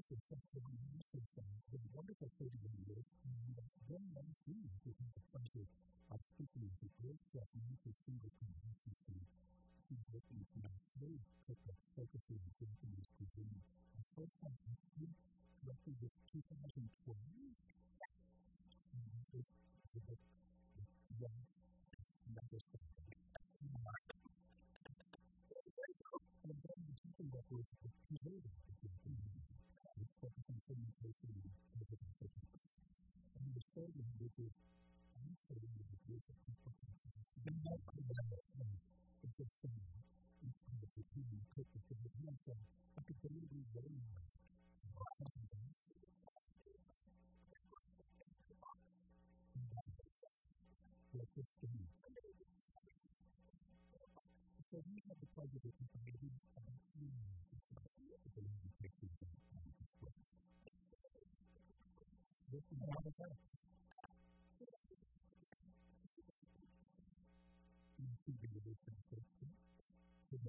and such a relationship with a wonderful 31 years, and then one team who has the pleasure of speaking with a great Japanese single community. She's working with my very purpose, focusing on Japanese cuisine. The first time I speak roughly with 2012, and it's young, younger something. And then the second that was created with focusing communication and presentation. And the third one, which is also in the group of people, the more it's just it's kind of the team and cook with the hands on academically very well. So we have the pleasure of information about this is not a fact. You see the relation to the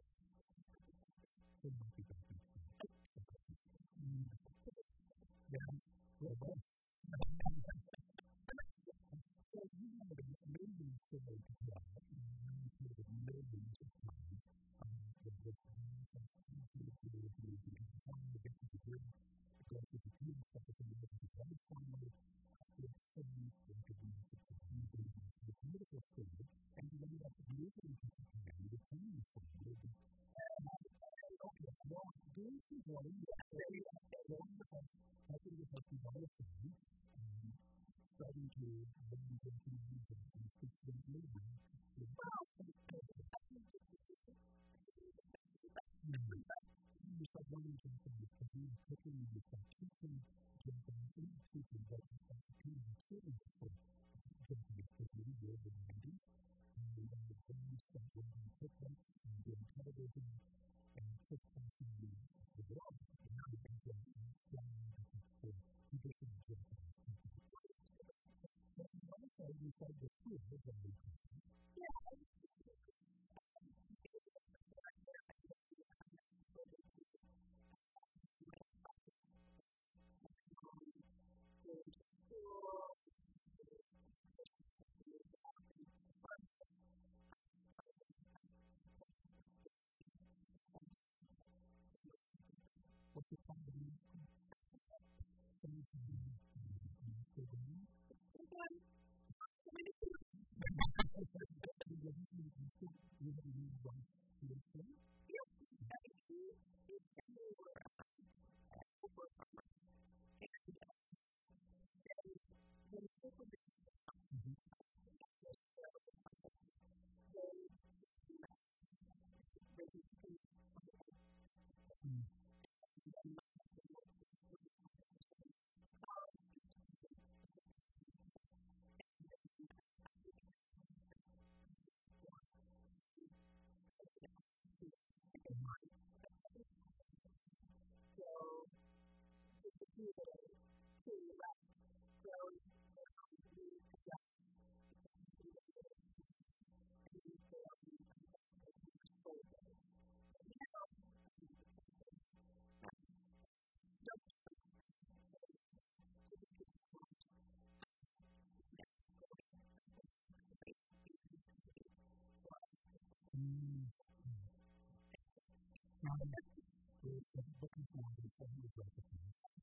Looking forward to the recipe.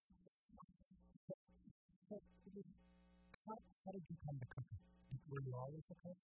How did you come to cooking? Were you always a cook?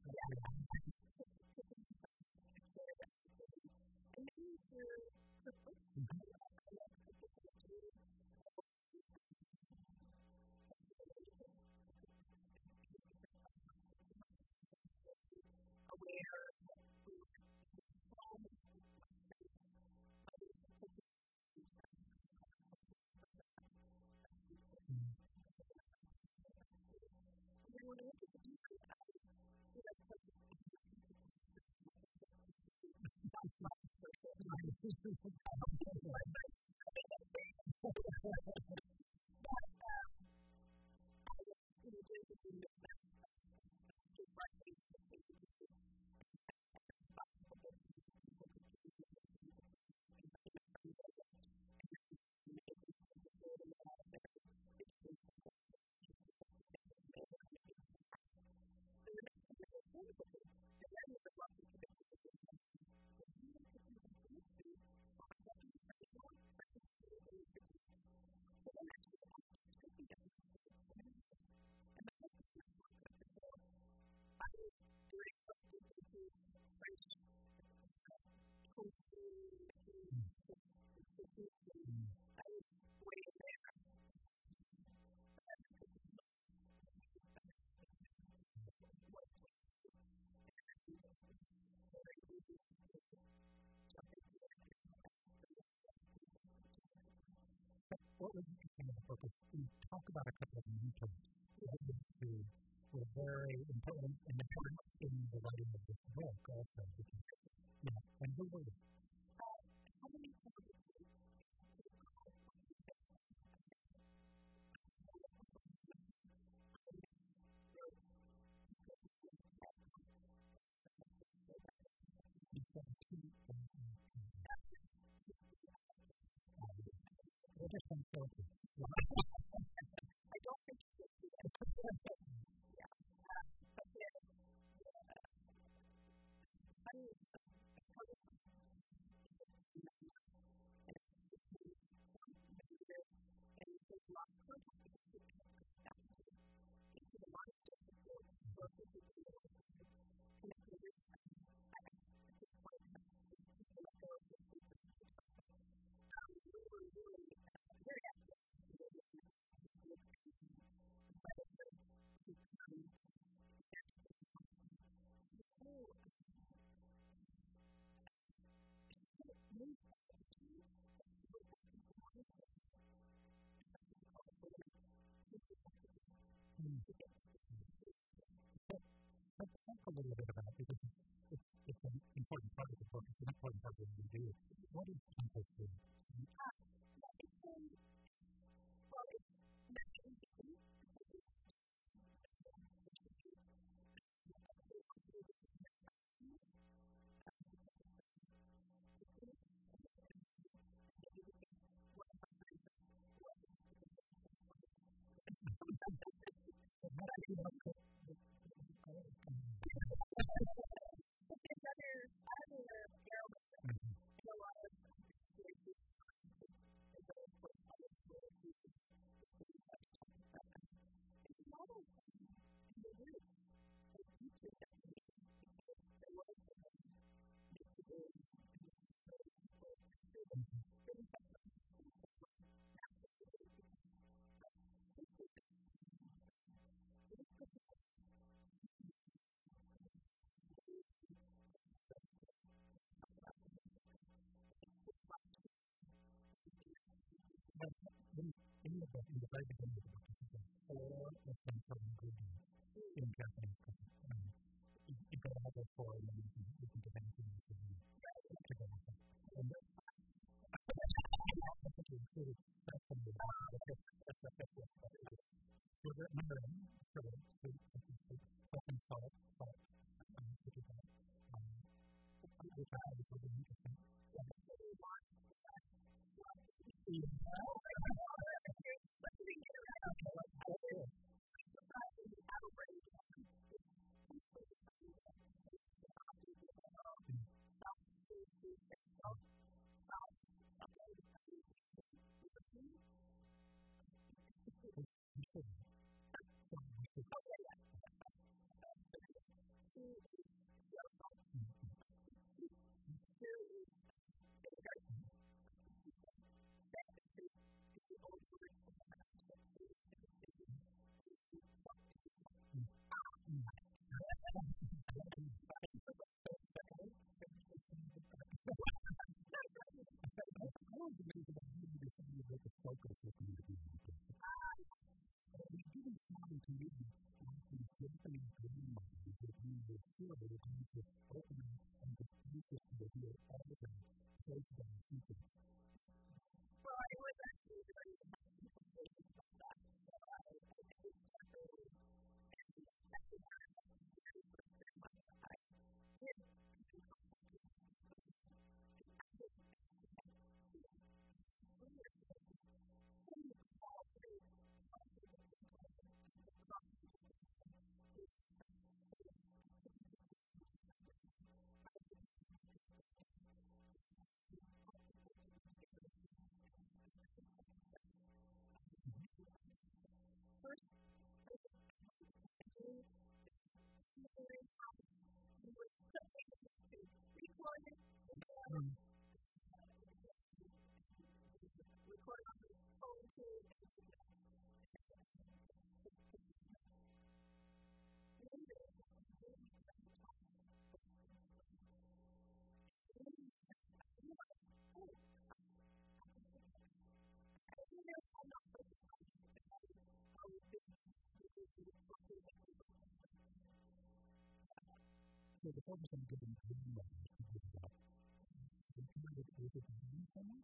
What was interesting in the book is we talk about a couple of mentors who were very important and important in the writing of this book also. Because, and who were they? Just some filters. Talk a little bit about it because it's an important part of the book. It's an important part of what we do. What is context? In the very beginning of the book, you said 4 essential ingredients in Japanese cooking. You go all those 4 and then you can get anything else you need to go with it. And I think you included that from the book. Sugar, number 1, sugar, sweet, and salt, which is that. Which I thought was really interesting. So the focus on giving time levels to give it up. The kind of able to do someone,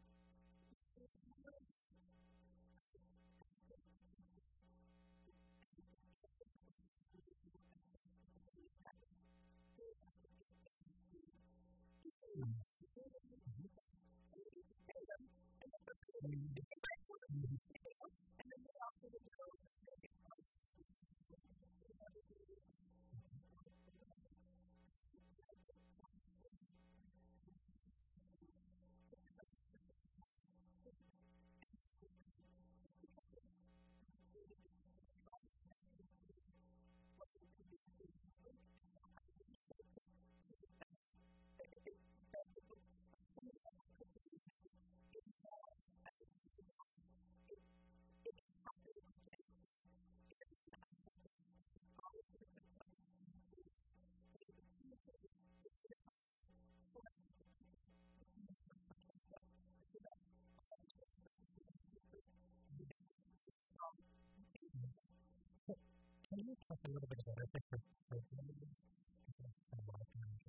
can you talk a little bit about it? I think a lot of times,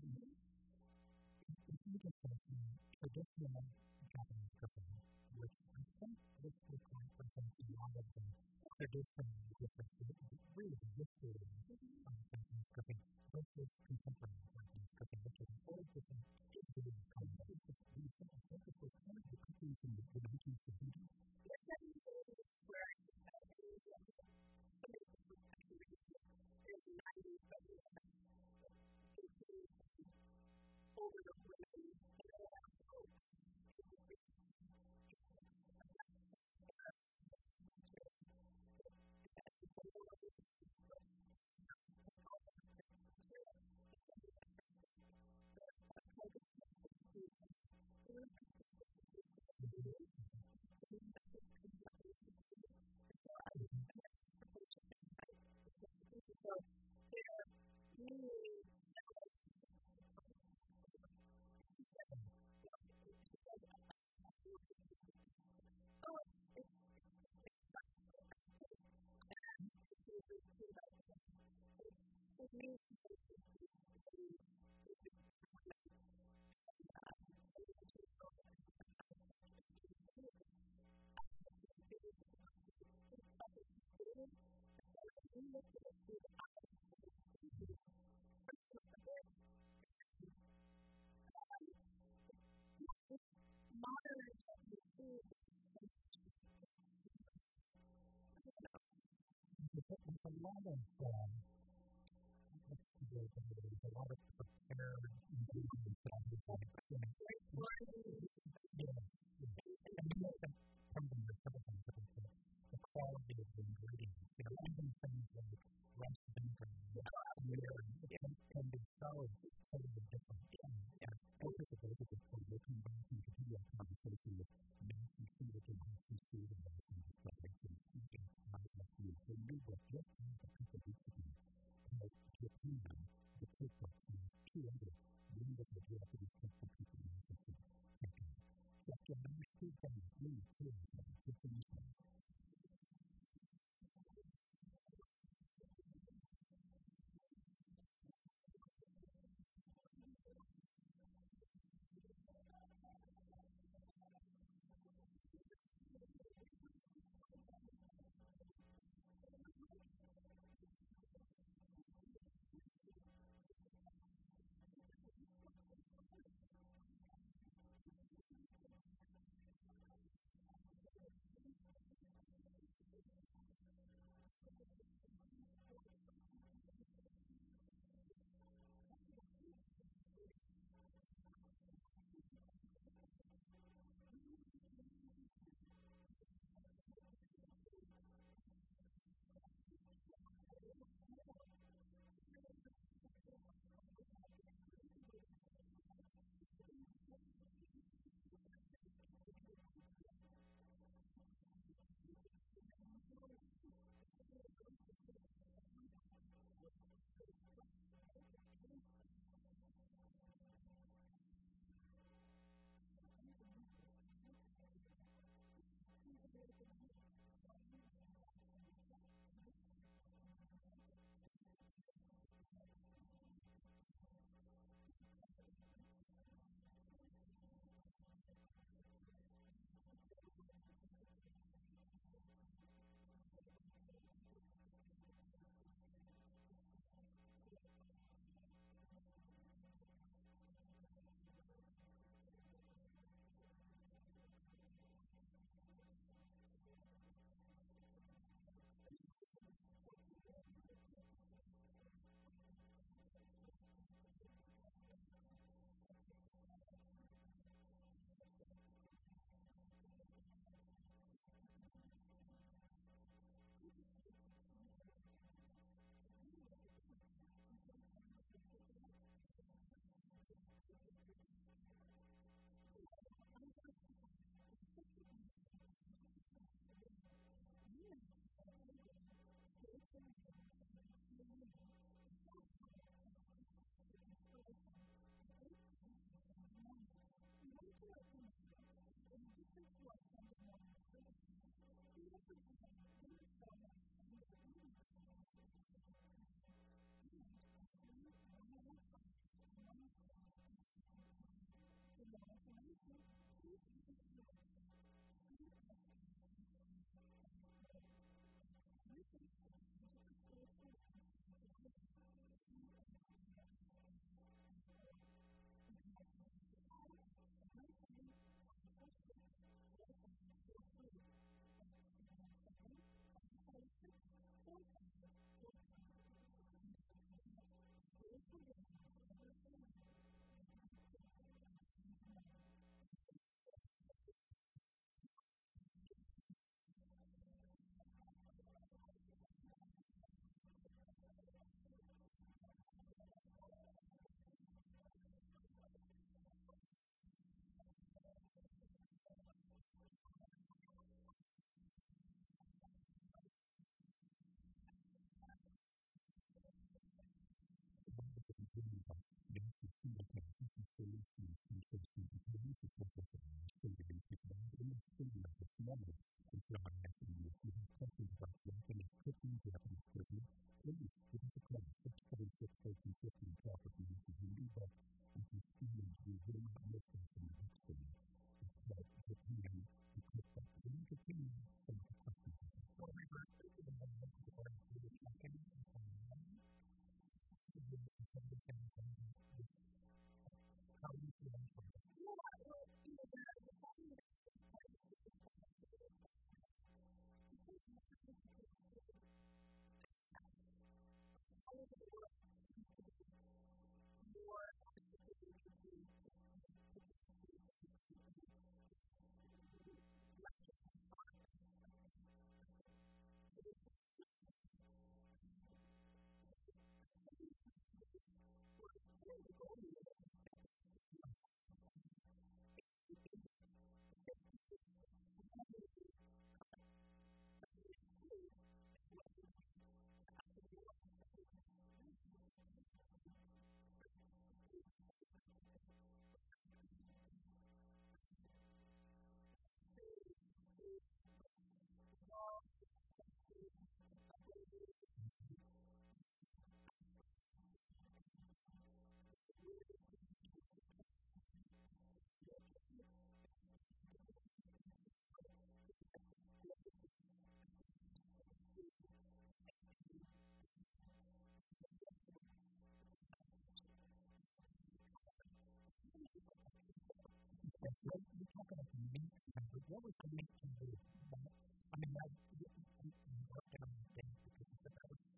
if you just have traditional Japanese cooking, which I think this is represents a lot of the traditional differences, really the history of Japanese cooking versus contemporary Japanese cooking, which is all different different concepts. Do you think this was kind of the cooking from the 1970s? It's a lot of there's a lot of prepared ingredients that I'm using. And you know, some of them are several things different. The quality of the ingredients, even things like rice vinegar and beer can be so totally different. And I think it's very good for looking back and continue a conversation with Nancy Stewart and Nancy Stewart and Nancy Stewart and they knew what just the people used to do. Japan, the cookbook, and two others, one that the Japanese cookbook people used to do. So Japan is still kind of really cool. What was the next thing to do? I mean, I worked out on things because that was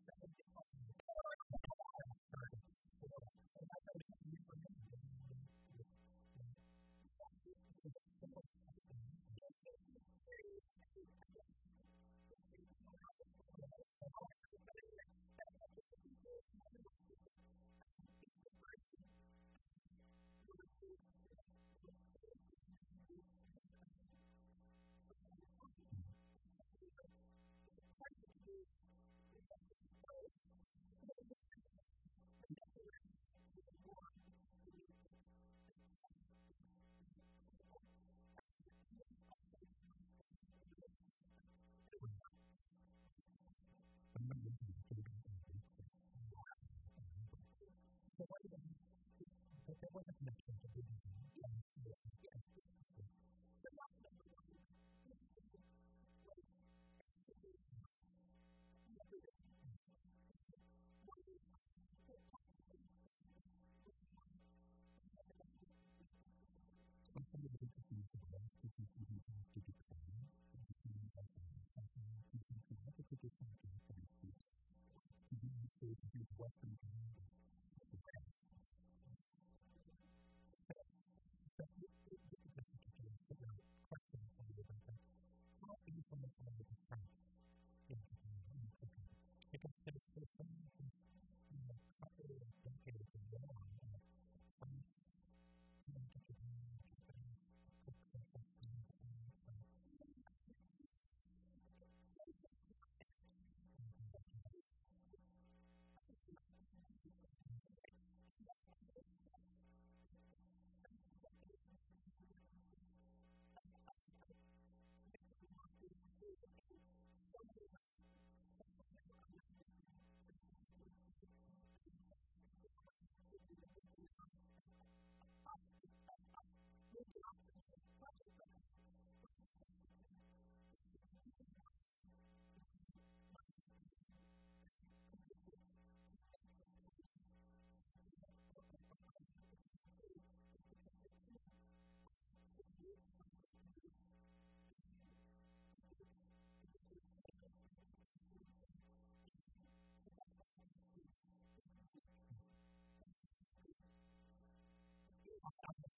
there wasn't much to do.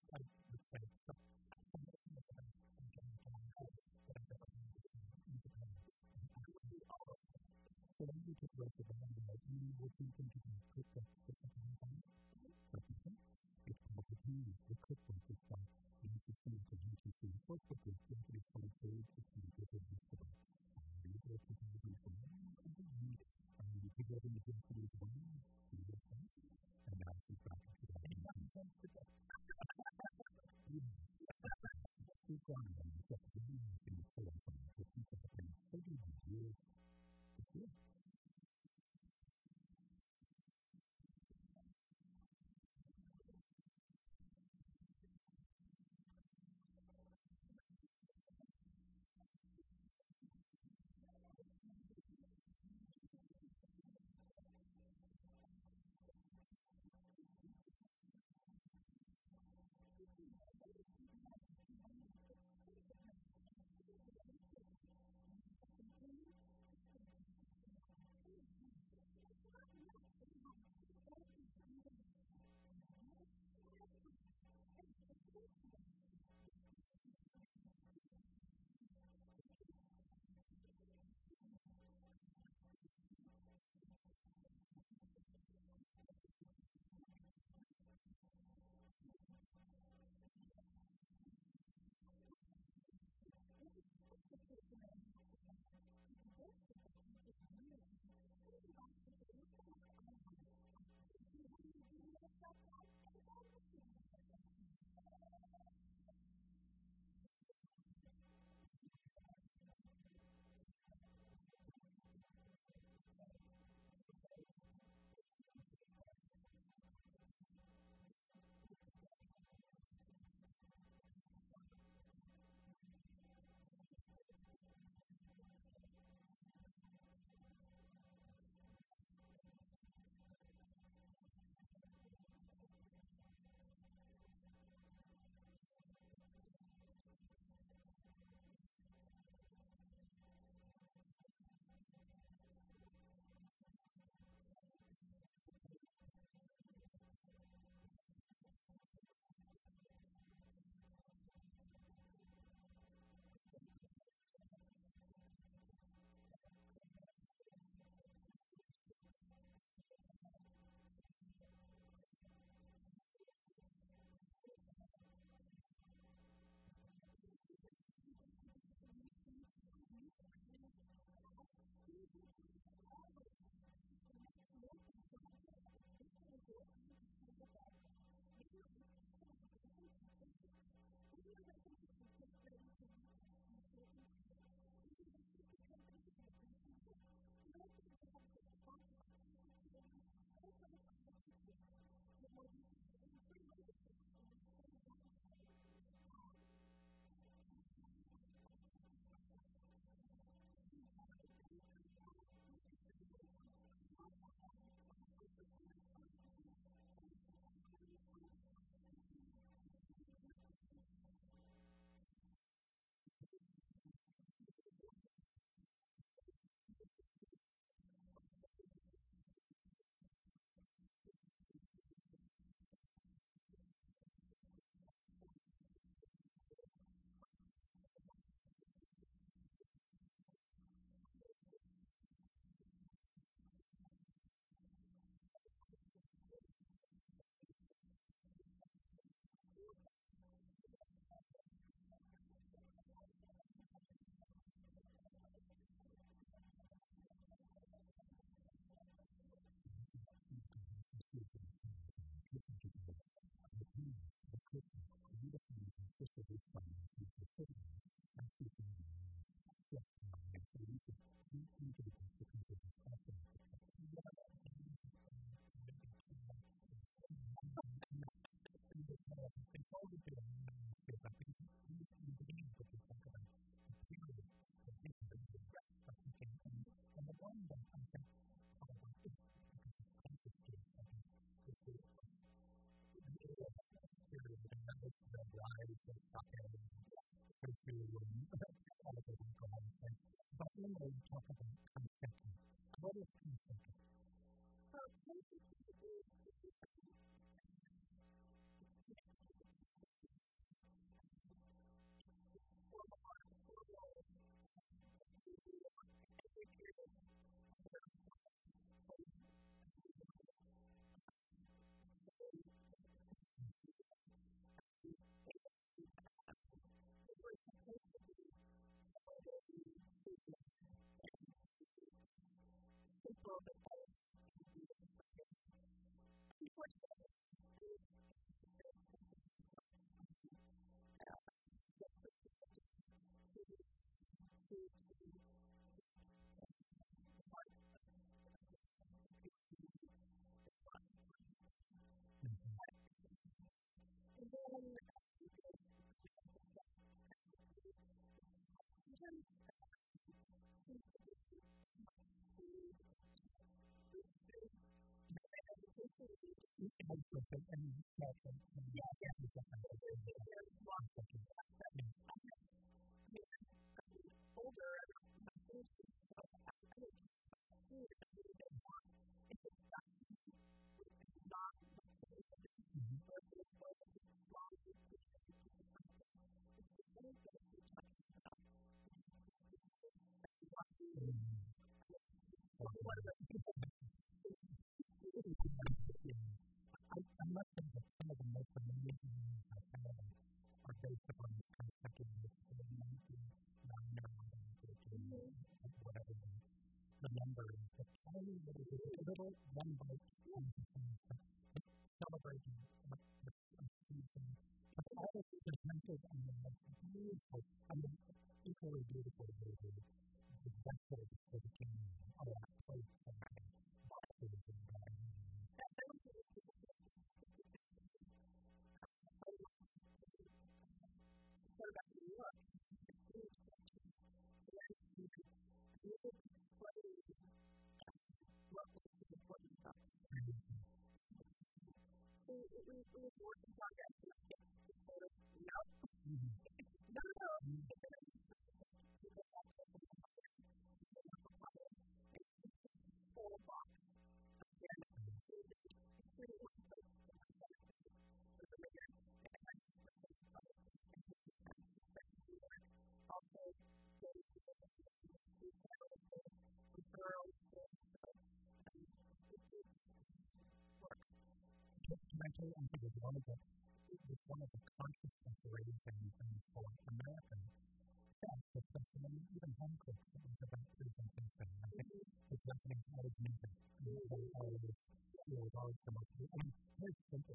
So when you talk about the value, you will think into the cookbook for something like that. But it's opportunity. The cookbook is like UTC to UTC. What cookbook is simply for the food to see if it's useful. These are the things that you need. And you can get in the density as well. See this one? And now she's back into that. Keep going. You get the news in the form of the people that they study the years. It's good. But when they talk about consenting, what is consenting? I must say that some of the most amazing movies I've had are based upon this kind of thinking, this whatever the number is, the tiny little one bite celebrating all of the mentors and the most beautiful, equally beautiful movie, the vessel for the kingdom, all that place and boxes and mentally, I think it's one of the conscious separating things for Americans. Yeah, especially even home cooks, it was about three something. I think it's Japanese always make it. It was always the most, very simple.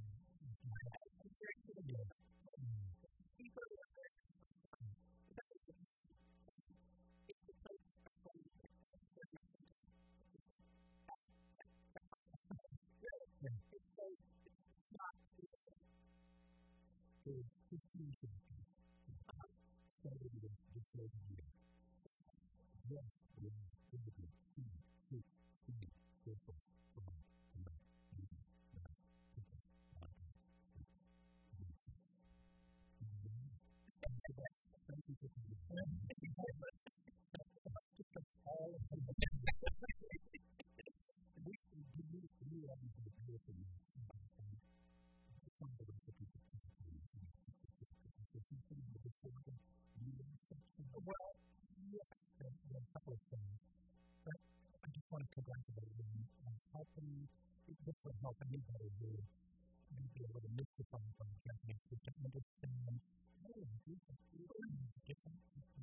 This would help anybody who may be able to mystify from the Japanese to understand different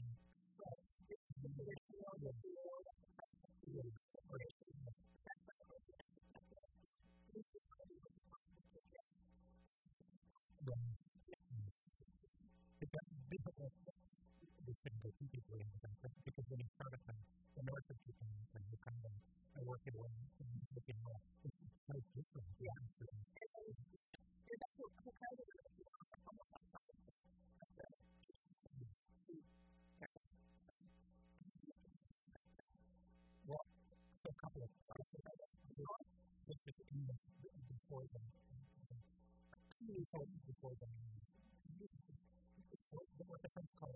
because when you start at the north of Japan and you kind of work your way and looking west, it's so different. Well, a couple of before the what the French call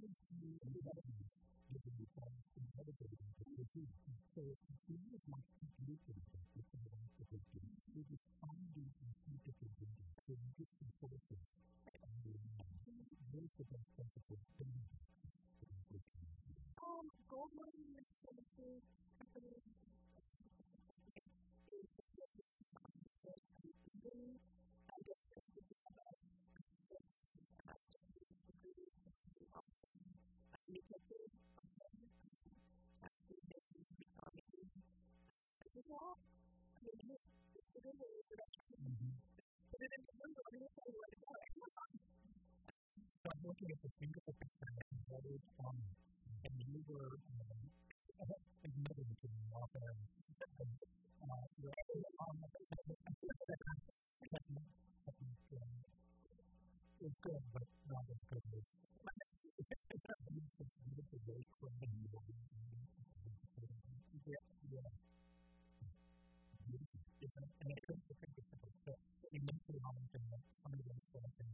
really see anatomy given the fact inherited into the disease. So it's not as much computing with some of the activity. We're just finding intuitive thinking. So we get some sources and there's the best possible thing. Gold mining is services company I'm looking at the single picture that is farming, and you were admitted to the offer. It's good, but not as good as it's beautiful way from the and I couldn't think of it. So you mentioned how much of some of those things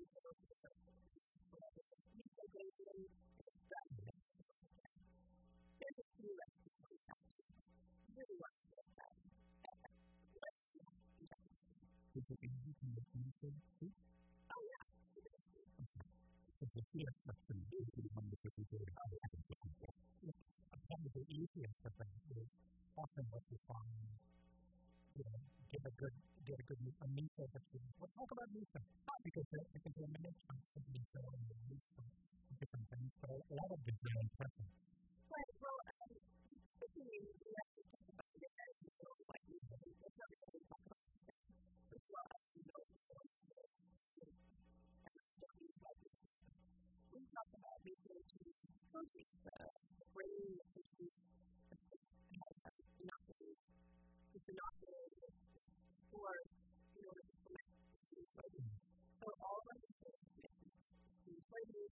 The easiest of things is often what you find, get a good miso between. Let's talk about miso, because the contamination of miso and the miso are different things, but a lot of it's very impressive. Right, well, particularly we actually talk about it as like miso, it's not really talk about it as well as we talk about miso to protein, the brain, or so all of the flavors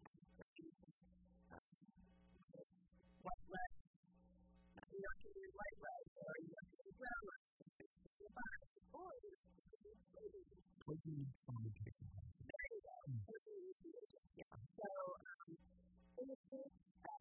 white rice, you're not getting white rice, or you're not getting brown rice, or protein fermentation. There you go. Yeah. So in this case,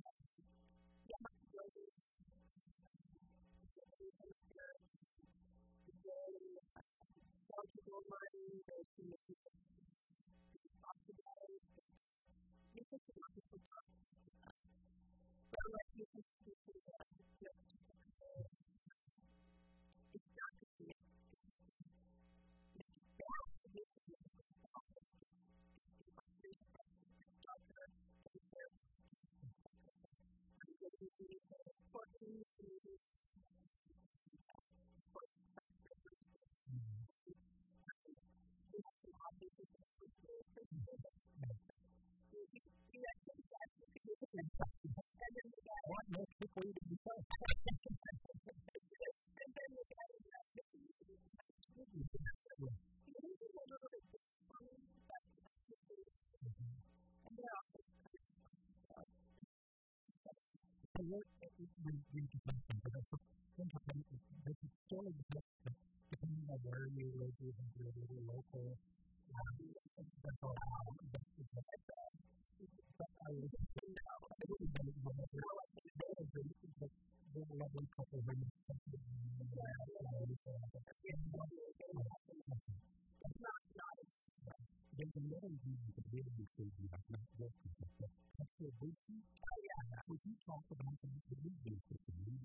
What makes it for you to be fun? Depending on where you live, even if you're really local, lovely couple of women. There's another reason to really say you have not worked with us. Would you talk about the media system? I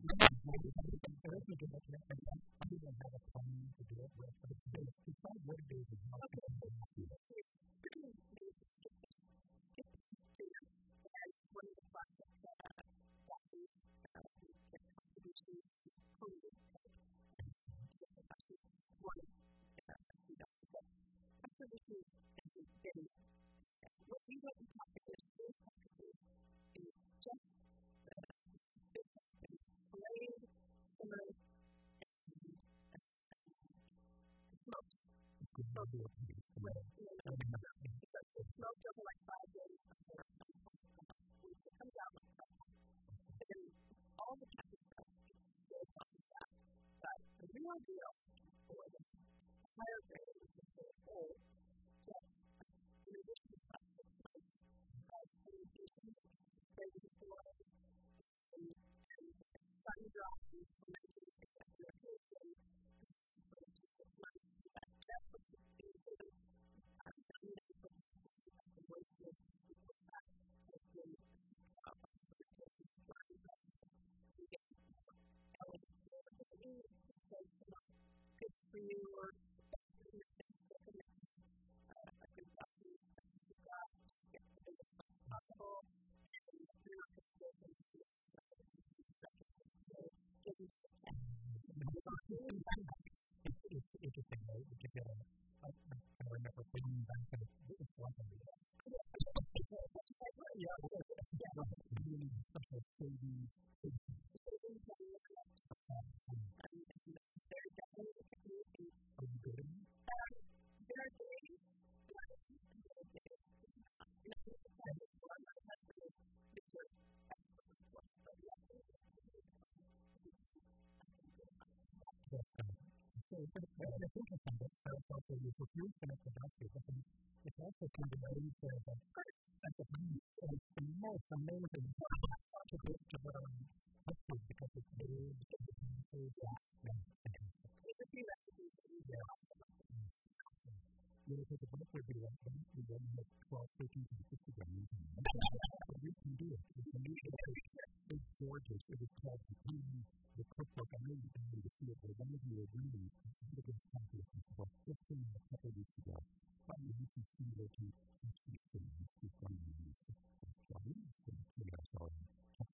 didn't have a plan to do it with, but decide what it is and how to do it. it's interesting that it's also your perfusion of the doctor, but it's also kind of ways at the time, it's the most amazing to get to what I'm hoping because it's big, so There's a few recipes that you can you know, because the book would be like, we don't have 12, 13, 50 grams. We can do it. We can do it. It's gorgeous. It is called the cookbook. I know you can read to see it, but one of you are reading the good copy of this book 15 a couple of weeks ago. Probably you can see what you see from this one. So I'm going to tell you.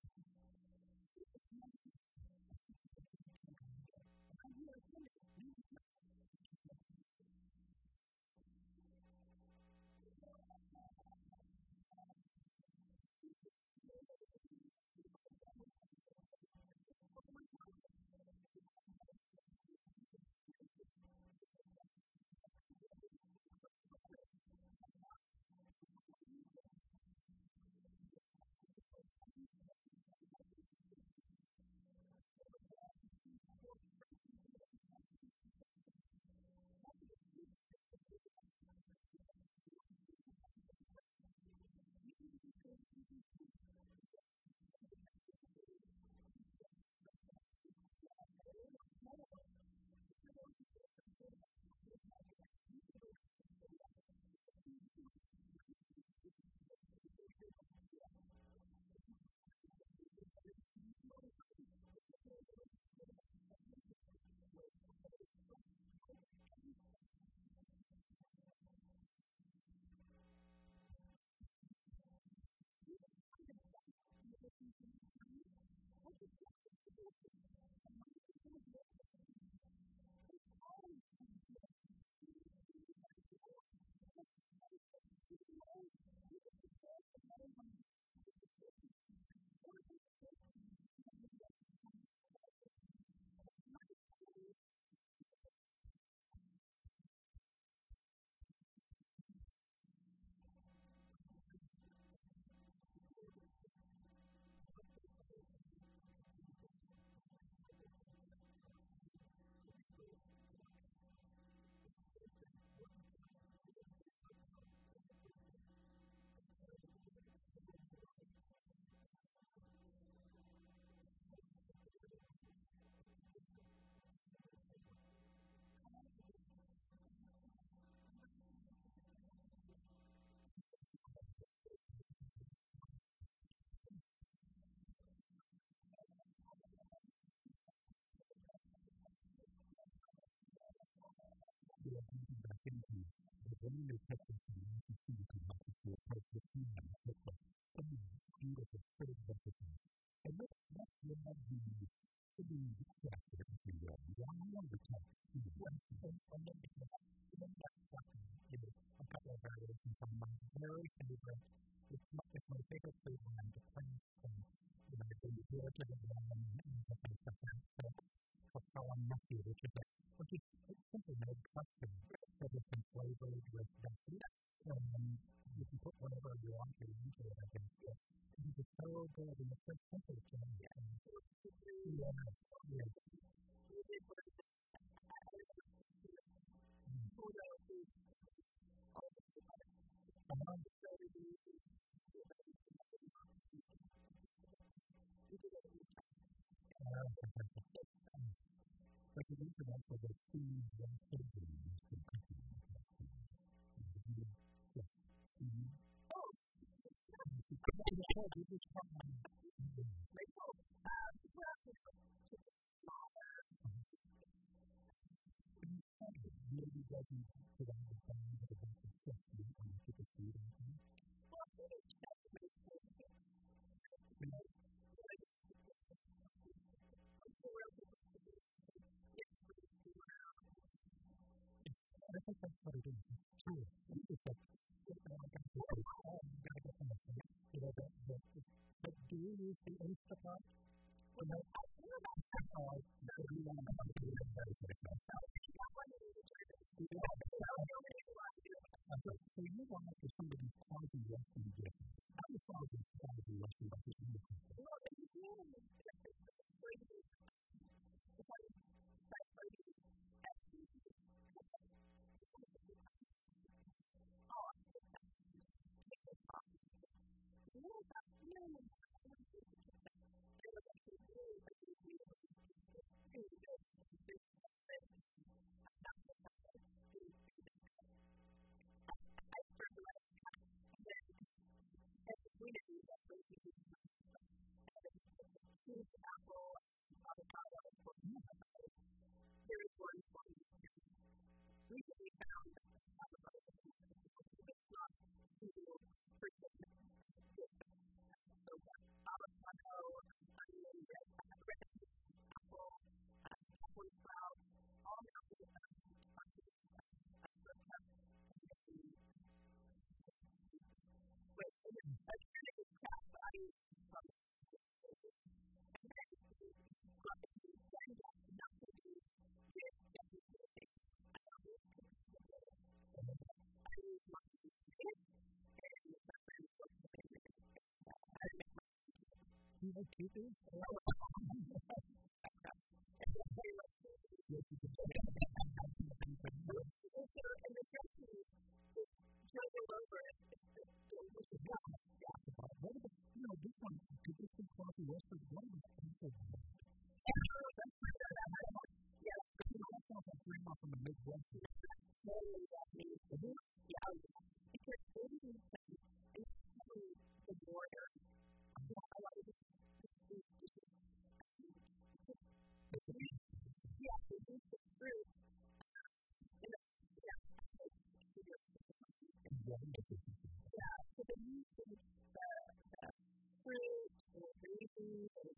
When you take this you can see you can help you to approach the team and take the beautiful, pretty recipe. And that's one of the steps that we do. One of the steps and then a couple of variations on my very favorite. It's my favorite food when I'm depressed and the water the lemon and the kind of stuff like that. Messy, which is simply made custom that has been flavored with veggies. You can put whatever you want to into it, I think. It's just so good and it's so simple to me. But it is also the food that is the cooking. Maybe doesn't put on the phone with a bunch of stuff you want to put food in. I think that's what it is. True. It's like, but do you use the Instapot? So you want to have it very quickly. So you want to somebody's quality Western gift. How do you quality Western gift? you like toothpaste? Yes, you can say that. And the dressing is drizzled over it. What about, this one, could this be coffee roasted? What about pizza? Yeah. That's not like bring up from the Midwest. Because Livingston is probably the border. A lot of they use the fruit. So they use the fruit or raisins or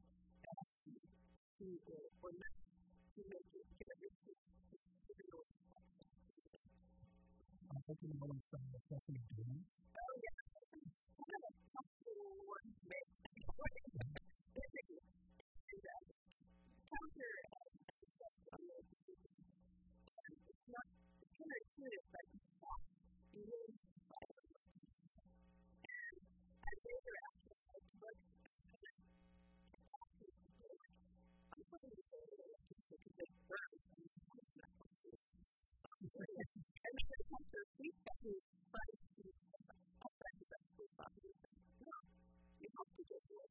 nuts to make it get a rich cereal. I'm hoping to learn some sesame dreams. Oh, yeah. One of the top ones to make. Counter it's not counterintuitive, but it's soft. You really try it. And I later after I looked I'm putting it over there because they burn. And so it comes to a sweet stuffy fried food. I'll try to get food properly. You have to get it.